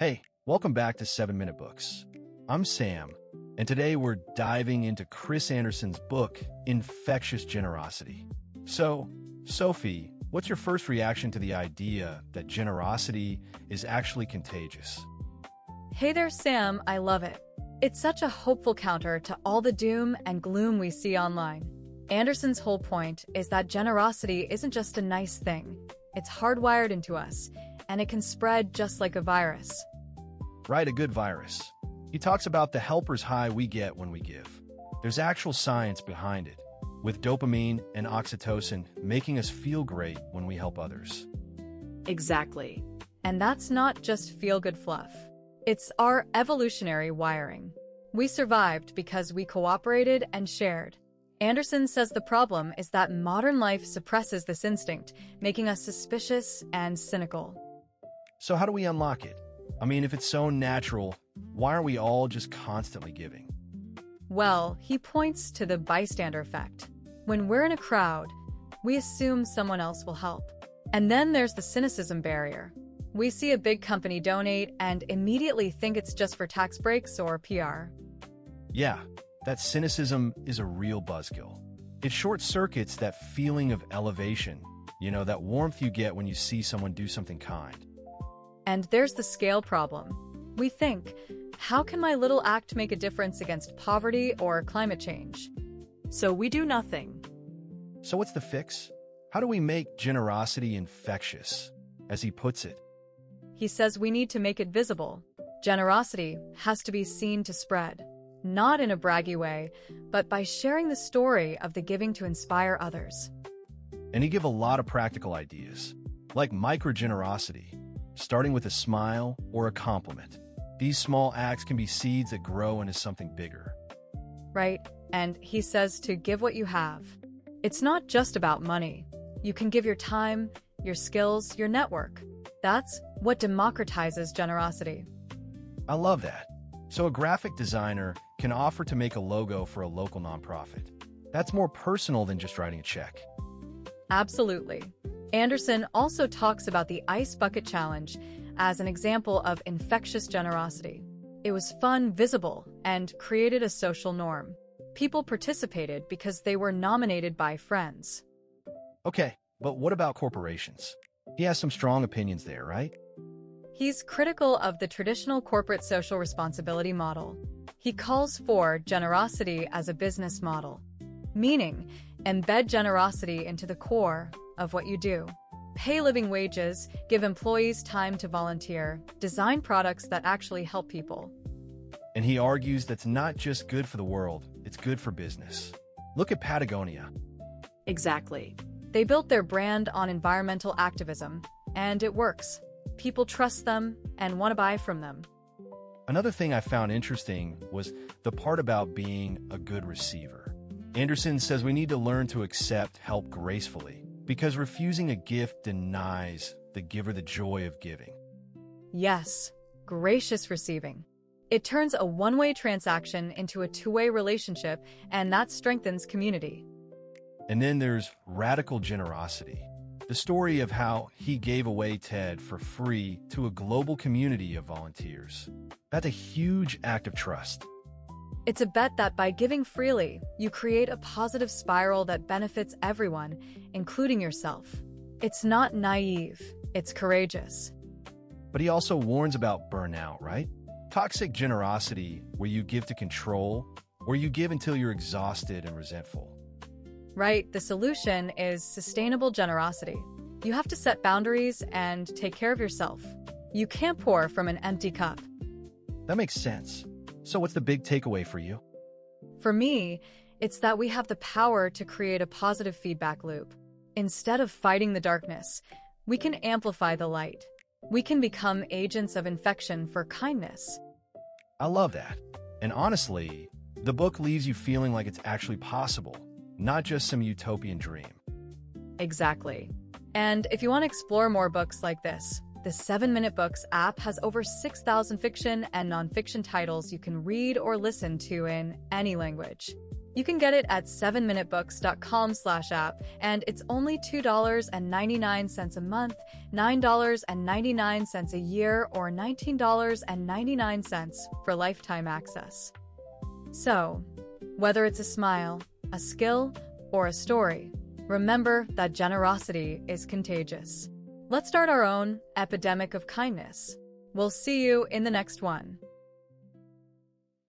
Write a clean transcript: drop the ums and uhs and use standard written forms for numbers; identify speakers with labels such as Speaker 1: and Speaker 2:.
Speaker 1: Hey, welcome back to 7 Minute Books. I'm Sam, and today we're diving into Chris Anderson's book, Infectious Generosity. So, Sophie, what's your first reaction to the idea that generosity is actually contagious?
Speaker 2: Hey there, Sam. I love it. It's such a hopeful counter to all the doom and gloom we see online. Anderson's whole point is that generosity isn't just a nice thing. It's hardwired into us, and it can spread just like a virus.
Speaker 1: Right, a good virus. He talks about the helper's high we get when we give. There's actual science behind it, with dopamine and oxytocin making us feel great when we help others.
Speaker 2: Exactly. And that's not just feel-good fluff. It's our evolutionary wiring. We survived because we cooperated and shared. Anderson says the problem is that modern life suppresses this instinct, making us suspicious and cynical.
Speaker 1: So how do we unlock it? I mean, if it's so natural, why aren't we all just constantly giving?
Speaker 2: Well, he points to the bystander effect. When we're in a crowd, we assume someone else will help. And then there's the cynicism barrier. We see a big company donate and immediately think it's just for tax breaks or PR.
Speaker 1: Yeah, that cynicism is a real buzzkill. It short-circuits that feeling of elevation, that warmth you get when you see someone do something kind.
Speaker 2: And there's the scale problem. We think, how can my little act make a difference against poverty or climate change? So we do nothing.
Speaker 1: So what's the fix? How do we make generosity infectious, as he puts it?
Speaker 2: He says we need to make it visible. Generosity has to be seen to spread, not in a braggy way, but by sharing the story of the giving to inspire others.
Speaker 1: And he give a lot of practical ideas, like microgenerosity, starting with a smile or a compliment. These small acts can be seeds that grow into something bigger.
Speaker 2: Right, and he says to give what you have. It's not just about money. You can give your time, your skills, your network. That's what democratizes generosity.
Speaker 1: I love that. So a graphic designer can offer to make a logo for a local nonprofit. That's more personal than just writing a check.
Speaker 2: Absolutely. Anderson also talks about the Ice Bucket Challenge as an example of infectious generosity. It was fun, visible, and created a social norm. People participated because they were nominated by friends.
Speaker 1: Okay, but what about corporations? He has some strong opinions there, right?
Speaker 2: He's critical of the traditional corporate social responsibility model. He calls for generosity as a business model, meaning embed generosity into the core of what you do. Pay living wages, give employees time to volunteer, design products that actually help people.
Speaker 1: And he argues that's not just good for the world, it's good for business. Look at Patagonia.
Speaker 2: Exactly. They built their brand on environmental activism, and it works. People trust them and want to buy from them.
Speaker 1: Another thing I found interesting was the part about being a good receiver. Anderson says we need to learn to accept help gracefully, because refusing a gift denies the giver the joy of giving.
Speaker 2: Yes, gracious receiving. It turns a one-way transaction into a two-way relationship, and that strengthens community.
Speaker 1: And then there's radical generosity. The story of how he gave away TED for free to a global community of volunteers. That's a huge act of trust.
Speaker 2: It's a bet that by giving freely, you create a positive spiral that benefits everyone, including yourself. It's not naive, it's courageous.
Speaker 1: But he also warns about burnout, right? Toxic generosity, where you give to control, or you give until you're exhausted and resentful.
Speaker 2: Right, the solution is sustainable generosity. You have to set boundaries and take care of yourself. You can't pour from an empty cup.
Speaker 1: That makes sense. So what's the big takeaway for you?
Speaker 2: For me, it's that we have the power to create a positive feedback loop. Instead of fighting the darkness, we can amplify the light. We can become agents of infection for kindness.
Speaker 1: I love that. And honestly, the book leaves you feeling like it's actually possible, not just some utopian dream.
Speaker 2: Exactly. And if you want to explore more books like this, the 7 Minute Books app has over 6,000 fiction and nonfiction titles you can read or listen to in any language. You can get it at 7minutebooks.com/app, and it's only $2.99 a month, $9.99 a year, or $19.99 for lifetime access. So, whether it's a smile, a skill, or a story, remember that generosity is contagious. Let's start our own epidemic of kindness. We'll see you in the next one.